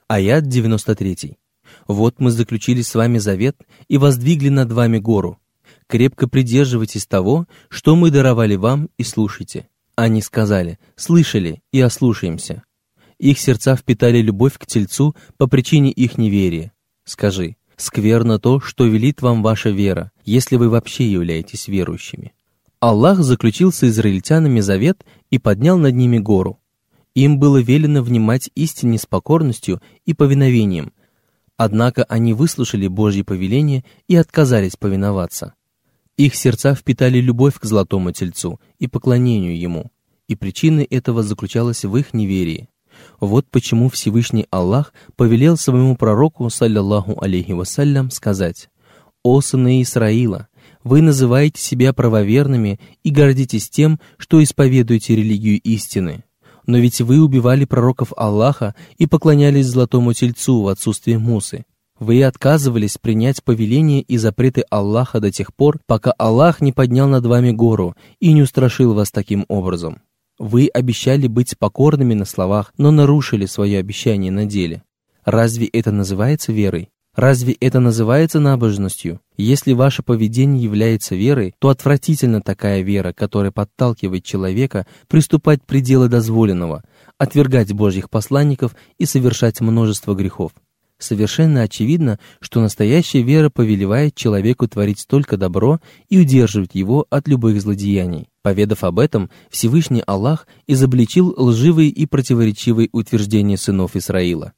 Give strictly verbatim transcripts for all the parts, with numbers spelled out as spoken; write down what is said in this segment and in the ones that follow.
Аят девяносто три. «Вот мы заключили с вами завет и воздвигли над вами гору. Крепко придерживайтесь того, что мы даровали вам, и слушайте». Они сказали: «Слышали и ослушаемся». Их сердца впитали любовь к Тельцу по причине их неверия. Скажи: скверно то, что велит вам ваша вера, если вы вообще являетесь верующими. Аллах заключил с израильтянами завет и поднял над ними гору. Им было велено внимать истине с покорностью и повиновением, однако они выслушали Божьи повеления и отказались повиноваться. Их сердца впитали любовь к Золотому Тельцу и поклонению Ему, и причиной этого заключалась в их неверии. Вот почему Всевышний Аллах повелел своему пророку, саллиллаху алейхи вассалям, сказать: «О сыны Исраила, вы называете себя правоверными и гордитесь тем, что исповедуете религию истины. Но ведь вы убивали пророков Аллаха и поклонялись Золотому Тельцу в отсутствие Мусы. Вы отказывались принять повеления и запреты Аллаха до тех пор, пока Аллах не поднял над вами гору и не устрашил вас таким образом. Вы обещали быть покорными на словах, но нарушили свое обещание на деле. Разве это называется верой? Разве это называется набожностью? Если ваше поведение является верой, то отвратительна такая вера, которая подталкивает человека приступать к пределу дозволенного, отвергать Божьих посланников и совершать множество грехов. Совершенно очевидно, что настоящая вера повелевает человеку творить только добро и удерживать его от любых злодеяний. Поведав об этом, Всевышний Аллах изобличил лживые и противоречивые утверждения сынов Исраила.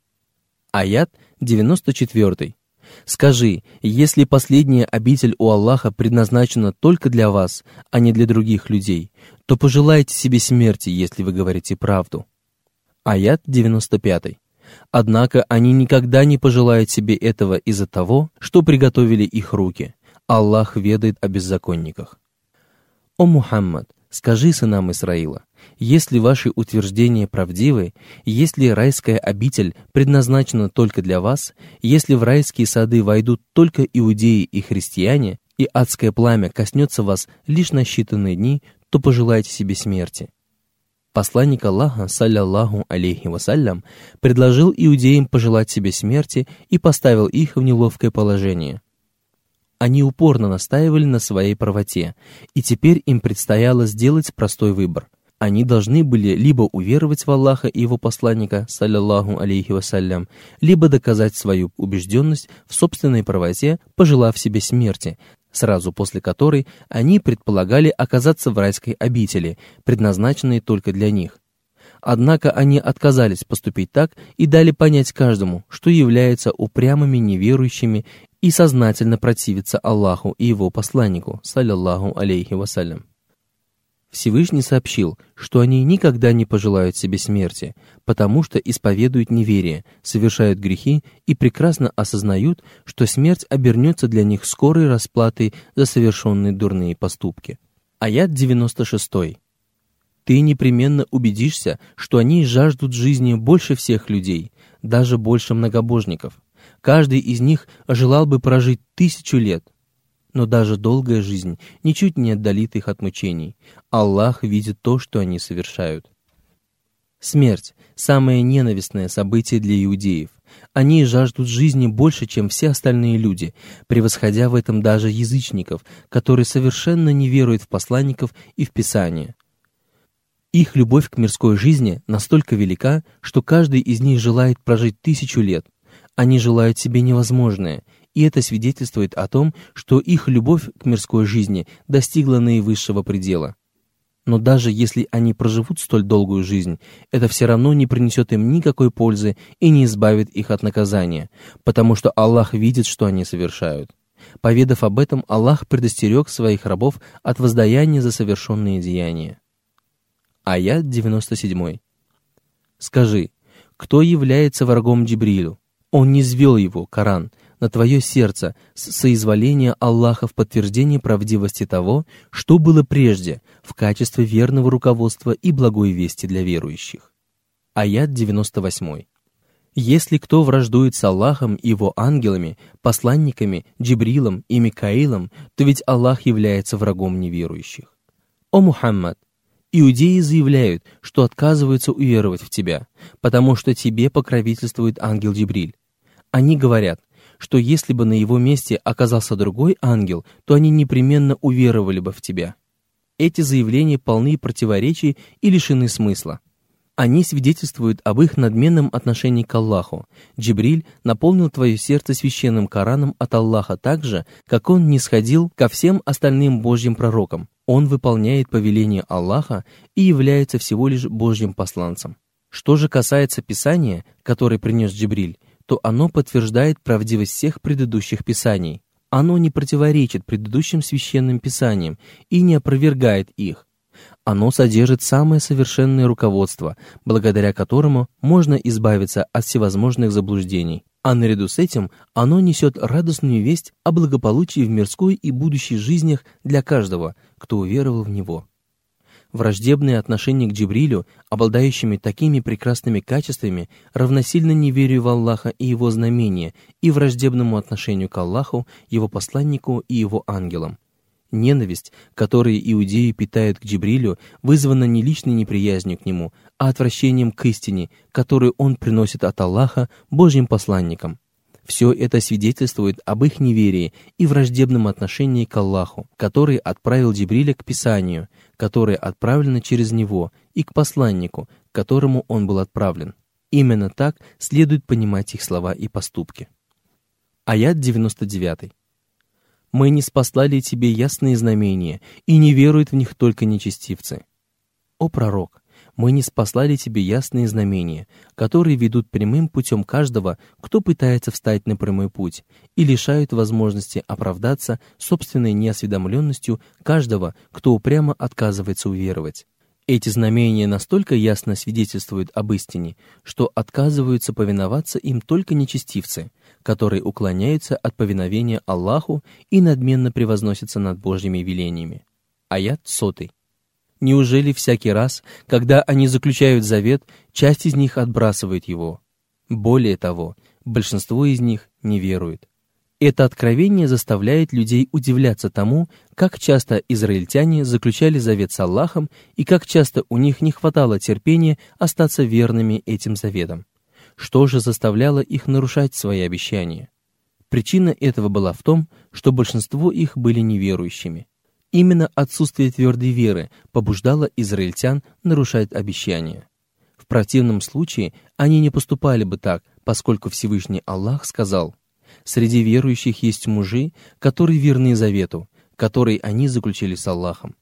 Аят девяносто четыре. «Скажи, если последняя обитель у Аллаха предназначена только для вас, а не для других людей, то пожелайте себе смерти, если вы говорите правду». Аят девяносто пять. Однако они никогда не пожелают себе этого из-за того, что приготовили их руки. Аллах ведает о беззаконниках. О Мухаммад, скажи сынам Исраила, если ваши утверждения правдивы, если райская обитель предназначена только для вас, если в райские сады войдут только иудеи и христиане, и адское пламя коснется вас лишь на считанные дни, то пожелайте себе смерти. Посланник Аллаха, саллиллаху алейхи вассалям, предложил иудеям пожелать себе смерти и поставил их в неловкое положение. Они упорно настаивали на своей правоте, и теперь им предстояло сделать простой выбор. Они должны были либо уверовать в Аллаха и Его посланника, саллиллаху алейхи вассалям, либо доказать свою убежденность в собственной правоте, пожелав себе смерти, сразу после которой они предполагали оказаться в райской обители, предназначенной только для них. Однако они отказались поступить так и дали понять каждому, что являются упрямыми неверующими и сознательно противятся Аллаху и Его посланнику, саллиллаху алейхи вассалям. Всевышний сообщил, что они никогда не пожелают себе смерти, потому что исповедуют неверие, совершают грехи и прекрасно осознают, что смерть обернется для них скорой расплатой за совершенные дурные поступки. Аят девяносто шесть. «Ты непременно убедишься, что они жаждут жизни больше всех людей, даже больше многобожников. Каждый из них желал бы прожить тысячу лет. Но даже долгая жизнь ничуть не отдалит их от мучений. Аллах видит то, что они совершают». Смерть – самое ненавистное событие для иудеев. Они жаждут жизни больше, чем все остальные люди, превосходя в этом даже язычников, которые совершенно не веруют в посланников и в Писание. Их любовь к мирской жизни настолько велика, что каждый из них желает прожить тысячу лет. Они желают себе невозможное, и это свидетельствует о том, что их любовь к мирской жизни достигла наивысшего предела. Но даже если они проживут столь долгую жизнь, это все равно не принесет им никакой пользы и не избавит их от наказания, потому что Аллах видит, что они совершают. Поведав об этом, Аллах предостерег своих рабов от воздаяния за совершенные деяния. Аят девяносто семь. «Скажи, кто является врагом Джибрилю? Он низвел его, Коран, на твое сердце с соизволения Аллаха в подтверждение правдивости того, что было прежде, в качестве верного руководства и благой вести для верующих». Аят девяносто восемь. «Если кто враждует с Аллахом и Его ангелами, посланниками, Джибрилом и Микаилом, то ведь Аллах является врагом неверующих. О Мухаммад, Иудеи заявляют, что отказываются уверовать в тебя, потому что тебе покровительствует ангел Джибриль. Они говорят, что если бы на его месте оказался другой ангел, то они непременно уверовали бы в тебя. Эти заявления полны противоречий и лишены смысла. Они свидетельствуют об их надменном отношении к Аллаху. Джибриль наполнил твое сердце священным Кораном от Аллаха так же, как он нисходил ко всем остальным Божьим пророкам. Он выполняет повеление Аллаха и является всего лишь Божьим посланцем. Что же касается Писания, которое принес Джибриль, то оно подтверждает правдивость всех предыдущих Писаний. Оно не противоречит предыдущим священным Писаниям и не опровергает их. Оно содержит самое совершенное руководство, благодаря которому можно избавиться от всевозможных заблуждений. А наряду с этим оно несет радостную весть о благополучии в мирской и будущей жизнях для каждого, кто уверовал в него. Враждебные отношения к Джибрилю, обладающими такими прекрасными качествами, равносильно неверию в Аллаха и его знамения, и враждебному отношению к Аллаху, его посланнику и его ангелам. Ненависть, которую иудеи питают к Джибрилю, вызвана не личной неприязнью к нему, а отвращением к истине, которую он приносит от Аллаха Божьим посланникам. Все это свидетельствует об их неверии и враждебном отношении к Аллаху, который отправил Джибриля к Писанию, которое отправлено через него, и к посланнику, к которому он был отправлен. Именно так следует понимать их слова и поступки. Аят девяносто девять. «Мы не спаслали тебе ясные знамения, и не веруют в них только нечестивцы». О пророк, мы не спаслали тебе ясные знамения, которые ведут прямым путем каждого, кто пытается встать на прямой путь, и лишают возможности оправдаться собственной неосведомленностью каждого, кто упрямо отказывается уверовать. Эти знамения настолько ясно свидетельствуют об истине, что отказываются повиноваться им только нечестивцы, которые уклоняются от повиновения Аллаху и надменно превозносятся над Божьими велениями. Аят сотый. Неужели всякий раз, когда они заключают завет, часть из них отбрасывает его? Более того, большинство из них не верует. Это откровение заставляет людей удивляться тому, как часто израильтяне заключали завет с Аллахом и как часто у них не хватало терпения остаться верными этим заветам. Что же заставляло их нарушать свои обещания? Причина этого была в том, что большинство их были неверующими. Именно отсутствие твердой веры побуждало израильтян нарушать обещания. В противном случае они не поступали бы так, поскольку Всевышний Аллах сказал: «Среди верующих есть мужи, которые верны завету, который они заключили с Аллахом».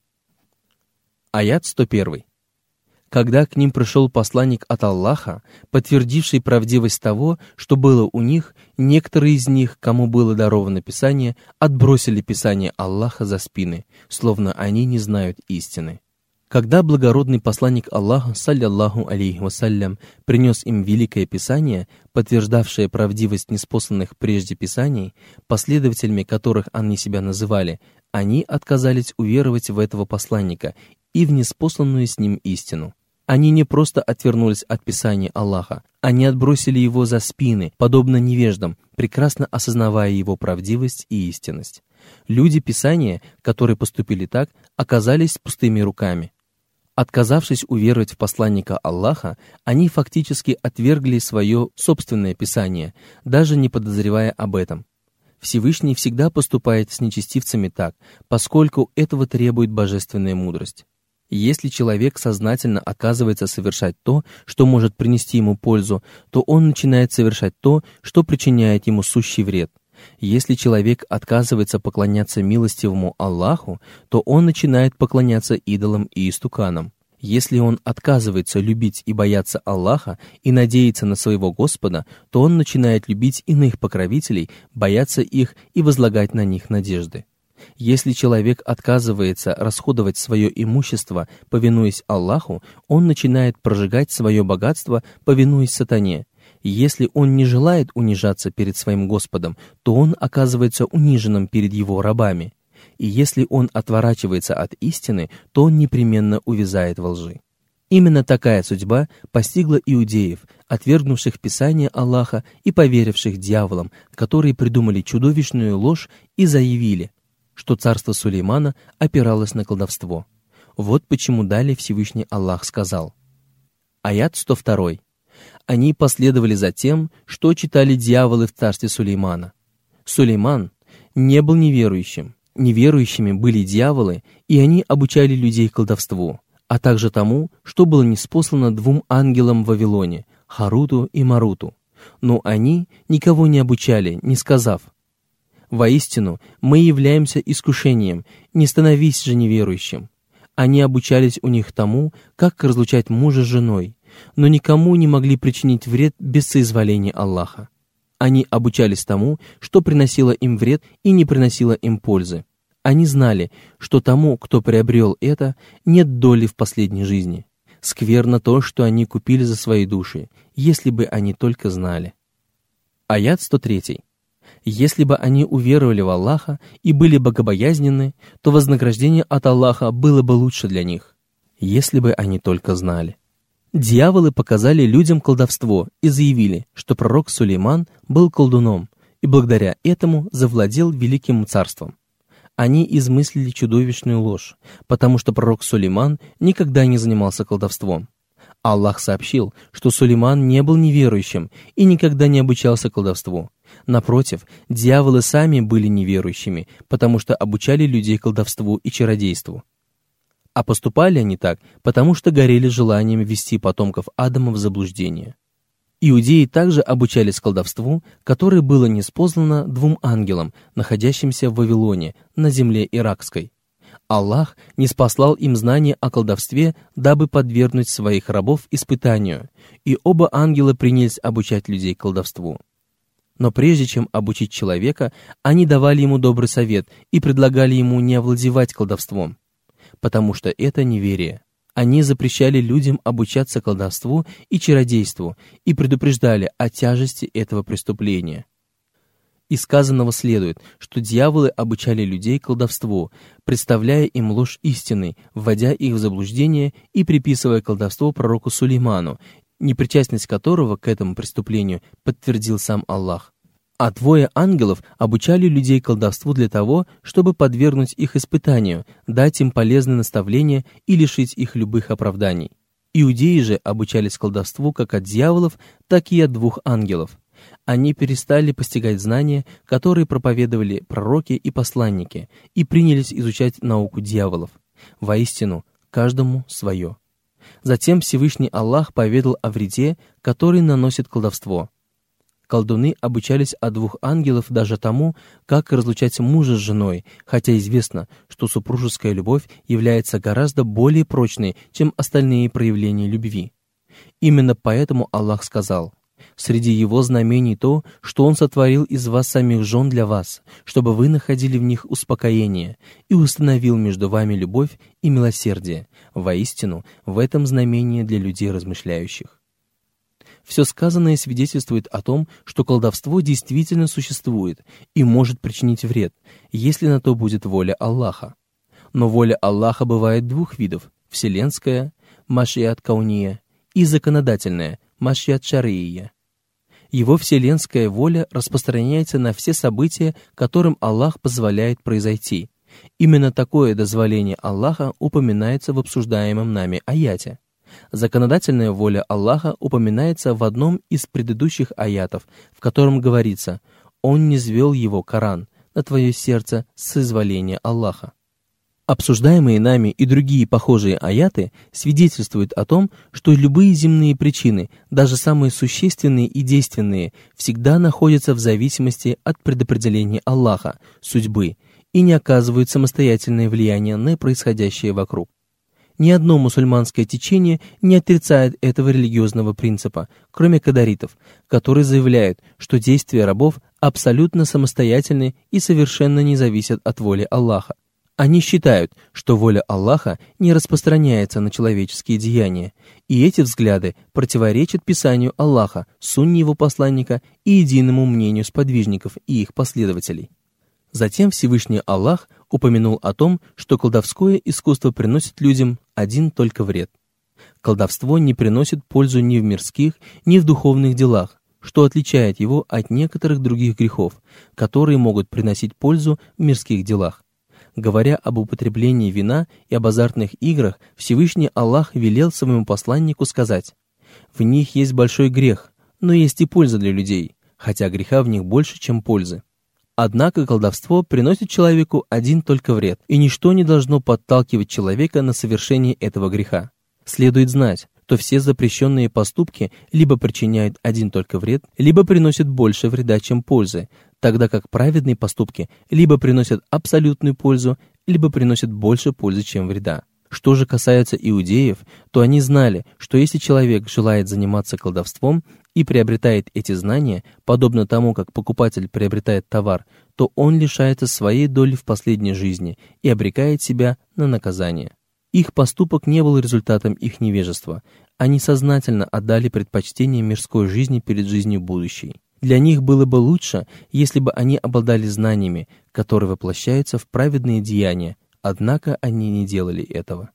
Аят сто один. Когда к ним пришел посланник от Аллаха, подтвердивший правдивость того, что было у них, некоторые из них, кому было даровано Писание, отбросили Писание Аллаха за спины, словно они не знают истины. Когда благородный посланник Аллаха, салляллаху алейхи вассалям, принес им великое Писание, подтверждавшее правдивость неспосланных прежде Писаний, последователями которых они себя называли, они отказались уверовать в этого посланника и в неспосланную с ним истину. Они не просто отвернулись от Писания Аллаха, они отбросили его за спины, подобно невеждам, прекрасно осознавая его правдивость и истинность. Люди Писания, которые поступили так, оказались пустыми руками. Отказавшись уверовать в посланника Аллаха, они фактически отвергли свое собственное Писание, даже не подозревая об этом. Всевышний всегда поступает с нечестивцами так, поскольку этого требует божественная мудрость. Если человек сознательно отказывается совершать то, что может принести ему пользу, то он начинает совершать то, что причиняет ему сущий вред. Если человек отказывается поклоняться милостивому Аллаху, то он начинает поклоняться идолам и истуканам. Если он отказывается любить и бояться Аллаха и надеяться на своего Господа, то он начинает любить иных покровителей, бояться их и возлагать на них надежды. Если человек отказывается расходовать свое имущество, повинуясь Аллаху, он начинает прожигать свое богатство, повинуясь сатане. Если он не желает унижаться перед своим Господом, то он оказывается униженным перед его рабами. И если он отворачивается от истины, то он непременно увязает во лжи. Именно такая судьба постигла иудеев, отвергнувших Писание Аллаха и поверивших дьяволам, которые придумали чудовищную ложь и заявили, что царство Сулеймана опиралось на колдовство. Вот почему далее Всевышний Аллах сказал. Аят сто два. Они последовали за тем, что читали дьяволы в царстве Сулеймана. Сулейман не был неверующим. Неверующими были дьяволы, и они обучали людей колдовству, а также тому, что было ниспослано двум ангелам в Вавилоне, Харуту и Маруту. Но они никого не обучали, не сказав: «Воистину, мы являемся искушением, не становись же неверующим». Они обучались у них тому, как разлучать мужа с женой, но никому не могли причинить вред без соизволения Аллаха. Они обучались тому, что приносило им вред и не приносило им пользы. Они знали, что тому, кто приобрел это, нет доли в последней жизни. Скверно то, что они купили за свои души, если бы они только знали. Аят сто три. Если бы они уверовали в Аллаха и были богобоязненны, то вознаграждение от Аллаха было бы лучше для них, если бы они только знали. Дьяволы показали людям колдовство и заявили, что пророк Сулейман был колдуном и благодаря этому завладел великим царством. Они измыслили чудовищную ложь, потому что пророк Сулейман никогда не занимался колдовством. Аллах сообщил, что Сулейман не был неверующим и никогда не обучался колдовству. Напротив, дьяволы сами были неверующими, потому что обучали людей колдовству и чародейству. А поступали они так, потому что горели желанием ввести потомков Адама в заблуждение. Иудеи также обучались колдовству, которое было ниспослано двум ангелам, находящимся в Вавилоне, на земле иракской. Аллах ниспослал им знания о колдовстве, дабы подвергнуть своих рабов испытанию, и оба ангела принялись обучать людей колдовству. Но прежде чем обучить человека, они давали ему добрый совет и предлагали ему не овладевать колдовством, потому что это неверие. Они запрещали людям обучаться колдовству и чародейству и предупреждали о тяжести этого преступления. Из сказанного следует, что дьяволы обучали людей колдовству, представляя им ложь истины, вводя их в заблуждение и приписывая колдовство пророку Сулейману, непричастность которого к этому преступлению подтвердил сам Аллах. А двое ангелов обучали людей колдовству для того, чтобы подвергнуть их испытанию, дать им полезные наставления и лишить их любых оправданий. Иудеи же обучались колдовству как от дьяволов, так и от двух ангелов. Они перестали постигать знания, которые проповедовали пророки и посланники, и принялись изучать науку дьяволов. Воистину, каждому свое. Затем Всевышний Аллах поведал о вреде, который наносит колдовство. Колдуны обучались от двух ангелов даже тому, как разлучать мужа с женой, хотя известно, что супружеская любовь является гораздо более прочной, чем остальные проявления любви. Именно поэтому Аллах сказал: «Среди его знамений то, что он сотворил из вас самих жен для вас, чтобы вы находили в них успокоение, и установил между вами любовь и милосердие. Воистину, в этом знамение для людей размышляющих». Все сказанное свидетельствует о том, что колдовство действительно существует и может причинить вред, если на то будет воля Аллаха. Но воля Аллаха бывает двух видов: вселенская, машиат кауния, и законодательная, машиат шария. Его вселенская воля распространяется на все события, которым Аллах позволяет произойти. Именно такое дозволение Аллаха упоминается в обсуждаемом нами аяте. Законодательная воля Аллаха упоминается в одном из предыдущих аятов, в котором говорится: «Он низвел его Коран на твое сердце с соизволения Аллаха». Обсуждаемые нами и другие похожие аяты свидетельствуют о том, что любые земные причины, даже самые существенные и действенные, всегда находятся в зависимости от предопределения Аллаха, судьбы, и не оказывают самостоятельное влияние на происходящее вокруг. Ни одно мусульманское течение не отрицает этого религиозного принципа, кроме кадаритов, которые заявляют, что действия рабов абсолютно самостоятельны и совершенно не зависят от воли Аллаха. Они считают, что воля Аллаха не распространяется на человеческие деяния, и эти взгляды противоречат Писанию Аллаха, сунне его посланника и единому мнению сподвижников и их последователей. Затем Всевышний Аллах упомянул о том, что колдовское искусство приносит людям один только вред. Колдовство не приносит пользу ни в мирских, ни в духовных делах, что отличает его от некоторых других грехов, которые могут приносить пользу в мирских делах. Говоря об употреблении вина и об азартных играх, Всевышний Аллах велел своему посланнику сказать: «В них есть большой грех, но есть и польза для людей, хотя греха в них больше, чем пользы». Однако колдовство приносит человеку один только вред, и ничто не должно подталкивать человека на совершение этого греха. Следует знать, что все запрещенные поступки либо причиняют один только вред, либо приносят больше вреда, чем пользы, тогда как праведные поступки либо приносят абсолютную пользу, либо приносят больше пользы, чем вреда. Что же касается иудеев, то они знали, что если человек желает заниматься колдовством и приобретает эти знания, подобно тому, как покупатель приобретает товар, то он лишается своей доли в последней жизни и обрекает себя на наказание. Их поступок не был результатом их невежества. Они сознательно отдали предпочтение мирской жизни перед жизнью будущей. Для них было бы лучше, если бы они обладали знаниями, которые воплощаются в праведные деяния, однако они не делали этого.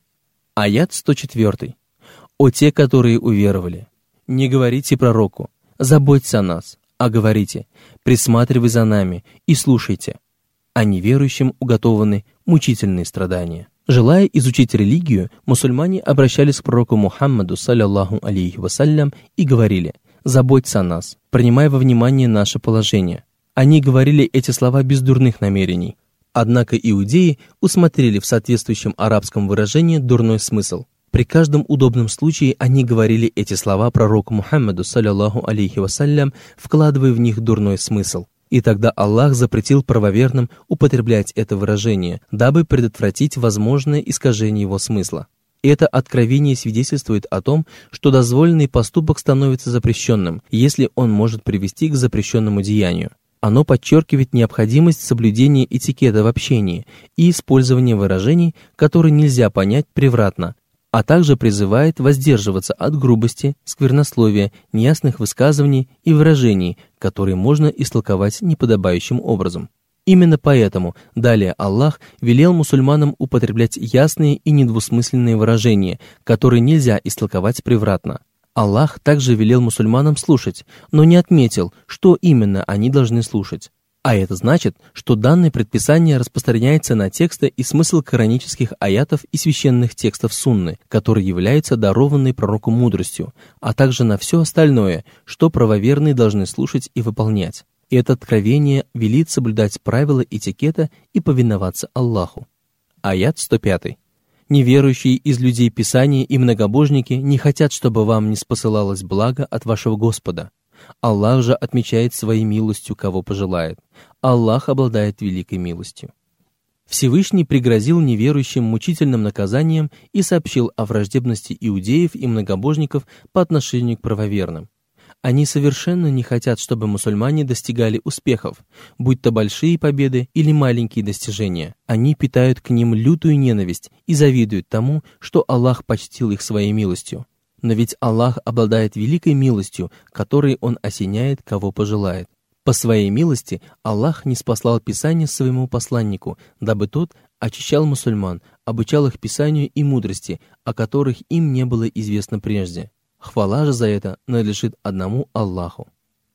Аят сто четыре. «О те, которые уверовали! Не говорите пророку: заботься о нас, а говорите: присматривай за нами и слушайте. А неверующим уготованы мучительные страдания». Желая изучить религию, мусульмане обращались к пророку Мухаммаду, саллиллаху алейхи вассалям, и говорили: «Заботься о нас, принимай во внимание наше положение». Они говорили эти слова без дурных намерений. Однако иудеи усмотрели в соответствующем арабском выражении дурной смысл. При каждом удобном случае они говорили эти слова пророку Мухаммаду, саллиллаху алейхи вассалям, вкладывая в них дурной смысл. И тогда Аллах запретил правоверным употреблять это выражение, дабы предотвратить возможное искажение его смысла. Это откровение свидетельствует о том, что дозволенный поступок становится запрещенным, если он может привести к запрещенному деянию. Оно подчеркивает необходимость соблюдения этикета в общении и использования выражений, которые нельзя понять превратно, а также призывает воздерживаться от грубости, сквернословия, неясных высказываний и выражений, которые можно истолковать неподобающим образом. Именно поэтому далее Аллах велел мусульманам употреблять ясные и недвусмысленные выражения, которые нельзя истолковать превратно. Аллах также велел мусульманам слушать, но не отметил, что именно они должны слушать. А это значит, что данное предписание распространяется на тексты и смысл коранических аятов и священных текстов сунны, которые являются дарованной пророку мудростью, а также на все остальное, что правоверные должны слушать и выполнять. И это откровение велит соблюдать правила этикета и повиноваться Аллаху. Аят сто пять. «Неверующие из людей Писания и многобожники не хотят, чтобы вам не спосылалось благо от вашего Господа. Аллах же отмечает своей милостью, кого пожелает. Аллах обладает великой милостью». Всевышний пригрозил неверующим мучительным наказанием и сообщил о враждебности иудеев и многобожников по отношению к правоверным. Они совершенно не хотят, чтобы мусульмане достигали успехов, будь то большие победы или маленькие достижения. Они питают к ним лютую ненависть и завидуют тому, что Аллах почтил их своей милостью. Но ведь Аллах обладает великой милостью, которой Он осеняет, кого пожелает. По своей милости Аллах ниспослал Писание своему посланнику, дабы тот очищал мусульман, обучал их Писанию и мудрости, о которых им не было известно прежде. Хвала же за это надлежит одному Аллаху.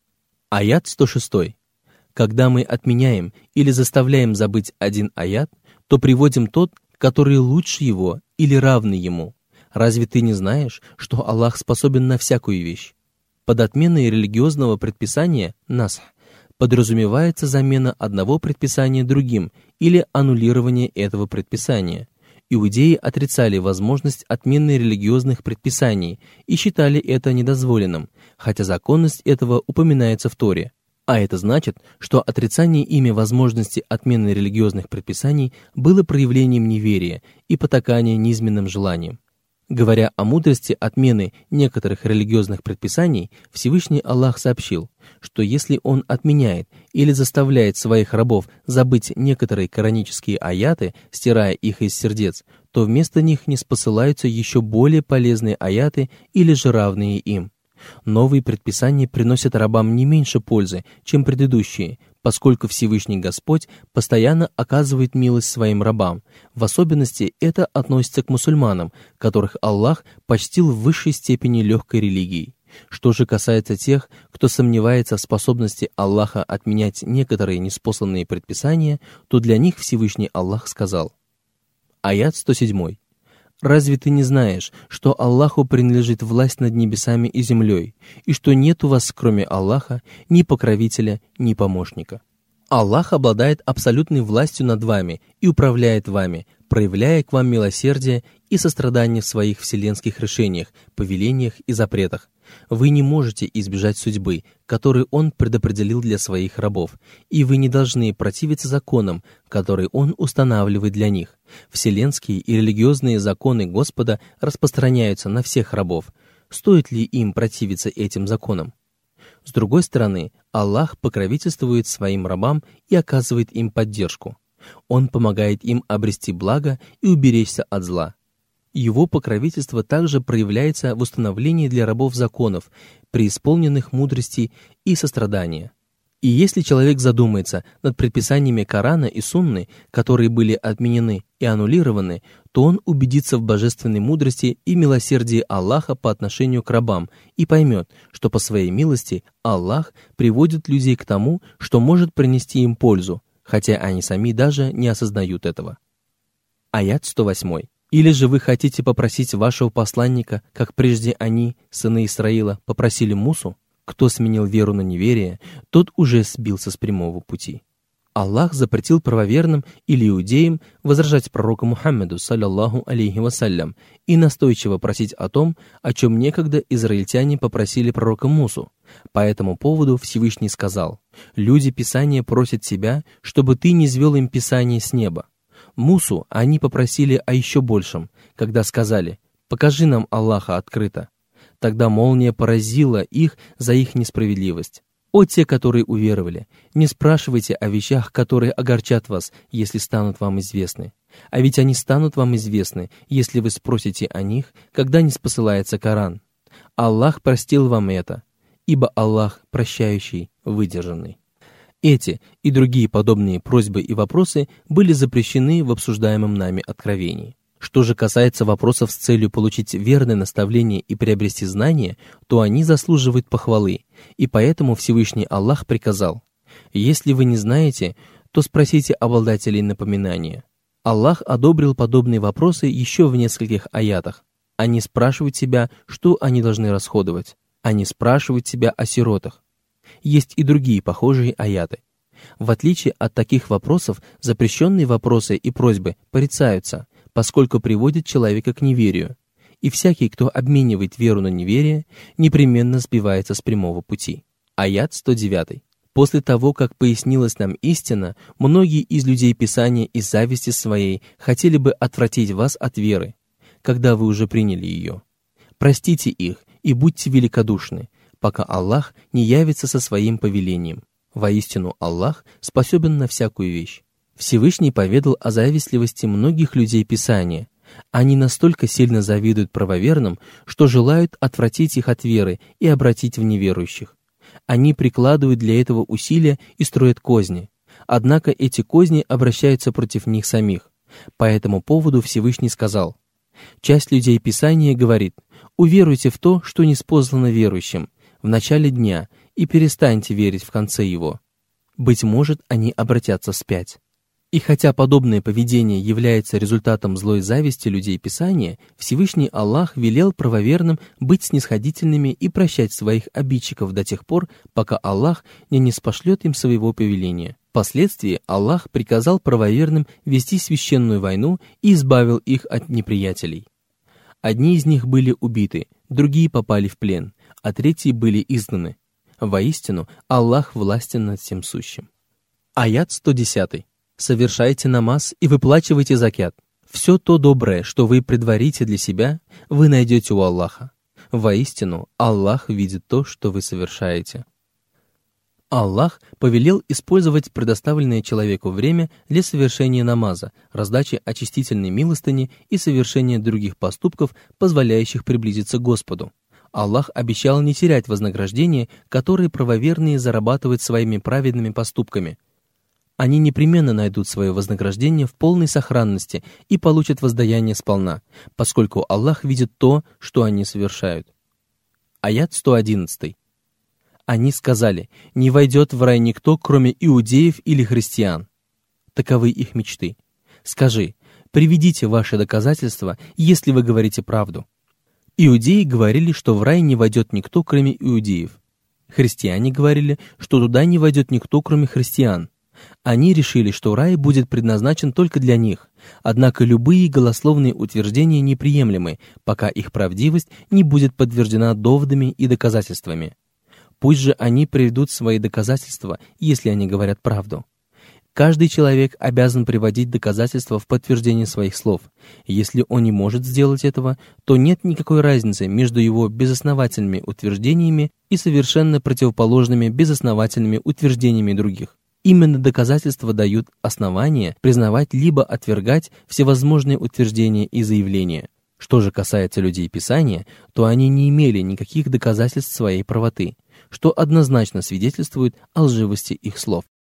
Аят сто шесть. Когда мы отменяем или заставляем забыть один аят, то приводим тот, который лучше его или равный ему. Разве ты не знаешь, что Аллах способен на всякую вещь? Под отменой религиозного предписания насх подразумевается замена одного предписания другим или аннулирование этого предписания. Иудеи отрицали возможность отмены религиозных предписаний и считали это недозволенным, хотя законность этого упоминается в Торе. А это значит, что отрицание ими возможности отмены религиозных предписаний было проявлением неверия и потакания низменным желаниям. Говоря о мудрости отмены некоторых религиозных предписаний, Всевышний Аллах сообщил, что если Он отменяет или заставляет своих рабов забыть некоторые коранические аяты, стирая их из сердец, то вместо них ниспосылаются еще более полезные аяты или же равные им. Новые предписания приносят рабам не меньше пользы, чем предыдущие, поскольку Всевышний Господь постоянно оказывает милость своим рабам. В особенности это относится к мусульманам, которых Аллах почтил в высшей степени легкой религией. Что же касается тех, кто сомневается в способности Аллаха отменять некоторые ниспосланные предписания, то для них Всевышний Аллах сказал. Аят сто семь. «Разве ты не знаешь, что Аллаху принадлежит власть над небесами и землей, и что нет у вас, кроме Аллаха, ни покровителя, ни помощника?» Аллах обладает абсолютной властью над вами и управляет вами, проявляя к вам милосердие и сострадание в своих вселенских решениях, повелениях и запретах. Вы не можете избежать судьбы, которую Он предопределил для своих рабов, и вы не должны противиться законам, которые Он устанавливает для них. Вселенские и религиозные законы Господа распространяются на всех рабов. Стоит ли им противиться этим законам? С другой стороны, Аллах покровительствует своим рабам и оказывает им поддержку. Он помогает им обрести благо и уберечься от зла. Его покровительство также проявляется в установлении для рабов законов, преисполненных мудрости и сострадания. И если человек задумается над предписаниями Корана и Сунны, которые были отменены и аннулированы, то он убедится в божественной мудрости и милосердии Аллаха по отношению к рабам и поймет, что по своей милости Аллах приводит людей к тому, что может принести им пользу, хотя они сами даже не осознают этого. Аят сто восемь. «Или же вы хотите попросить вашего посланника, как прежде они, сыны Исраила, попросили Мусу? Кто сменил веру на неверие, тот уже сбился с прямого пути». Аллах запретил правоверным или иудеям возражать пророку Мухаммаду, саллаллаху алейхи вассалям, и настойчиво просить о том, о чем некогда израильтяне попросили пророка Мусу. По этому поводу Всевышний сказал: «Люди Писания просят тебя, чтобы ты низвел им Писание с неба». Мусу они попросили о еще большем, когда сказали: «Покажи нам Аллаха открыто». Тогда молния поразила их за их несправедливость. О те, которые уверовали, не спрашивайте о вещах, которые огорчат вас, если станут вам известны. А ведь они станут вам известны, если вы спросите о них, когда не спосылается Коран. Аллах простил вам это, ибо Аллах прощающий, выдержанный. Эти и другие подобные просьбы и вопросы были запрещены в обсуждаемом нами откровении. Что же касается вопросов с целью получить верное наставление и приобрести знания, то они заслуживают похвалы, и поэтому Всевышний Аллах приказал: «Если вы не знаете, то спросите обладателей напоминания». Аллах одобрил подобные вопросы еще в нескольких аятах. Они спрашивают тебя, что они должны расходовать. Они спрашивают тебя о сиротах. Есть и другие похожие аяты. В отличие от таких вопросов, запрещенные вопросы и просьбы порицаются, поскольку приводят человека к неверию, и всякий, кто обменивает веру на неверие, непременно сбивается с прямого пути. Аят сто девять. После того, как пояснилась нам истина, многие из людей Писания из зависти своей хотели бы отвратить вас от веры, когда вы уже приняли ее. Простите их и будьте великодушны, пока Аллах не явится со своим повелением. Воистину Аллах способен на всякую вещь. Всевышний поведал о завистливости многих людей Писания. Они настолько сильно завидуют правоверным, что желают отвратить их от веры и обратить в неверующих. Они прикладывают для этого усилия и строят козни. Однако эти козни обращаются против них самих. По этому поводу Всевышний сказал: «Часть людей Писания говорит: уверуйте в то, что ниспослано верующим в начале дня, и перестаньте верить в конце его. Быть может, они обратятся вспять». И хотя подобное поведение является результатом злой зависти людей Писания, Всевышний Аллах велел правоверным быть снисходительными и прощать своих обидчиков до тех пор, пока Аллах не ниспошлет им своего повеления. Впоследствии Аллах приказал правоверным вести священную войну и избавил их от неприятелей. Одни из них были убиты, другие попали в плен, а третьи были изгнаны. Воистину, Аллах властен над всем сущим. Аят сто десять. «Совершайте намаз и выплачивайте закят. Все то доброе, что вы предварите для себя, вы найдете у Аллаха. Воистину, Аллах видит то, что вы совершаете». Аллах повелел использовать предоставленное человеку время для совершения намаза, раздачи очистительной милостыни и совершения других поступков, позволяющих приблизиться к Господу. Аллах обещал не терять вознаграждение, которое правоверные зарабатывают своими праведными поступками. Они непременно найдут свое вознаграждение в полной сохранности и получат воздаяние сполна, поскольку Аллах видит то, что они совершают. Аят сто одиннадцать. Они сказали: «Не войдет в рай никто, кроме иудеев или христиан». Таковы их мечты. Скажи: приведите ваши доказательства, если вы говорите правду. Иудеи говорили, что в рай не войдет никто, кроме иудеев. Христиане говорили, что туда не войдет никто, кроме христиан. Они решили, что рай будет предназначен только для них, однако любые голословные утверждения неприемлемы, пока их правдивость не будет подтверждена доводами и доказательствами. Пусть же они приведут свои доказательства, если они говорят правду. Каждый человек обязан приводить доказательства в подтверждение своих слов. Если он не может сделать этого, то нет никакой разницы между его безосновательными утверждениями и совершенно противоположными безосновательными утверждениями других. Именно доказательства дают основания признавать либо отвергать всевозможные утверждения и заявления. Что же касается людей Писания, то они не имели никаких доказательств своей правоты, что однозначно свидетельствует о лживости их слов.